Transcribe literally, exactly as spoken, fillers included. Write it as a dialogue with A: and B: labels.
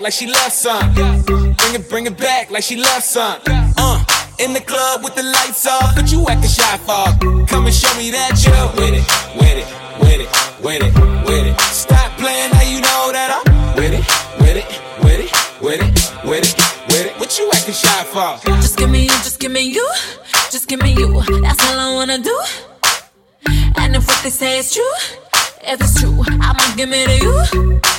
A: like she loves some. Bring it, bring it back like she loves some. Uh, in the club with the lights off, but you acting shy for. Come and show me that you're with it, with it, with it, with it, with it. Stop playing, now you know that I'm with it, with it, with it, with it, with it, with it. What you acting shy for?
B: Just give me you, just give me you, just give me you. That's all I wanna do. And if what they say is true, if it's true, I'ma give it to you.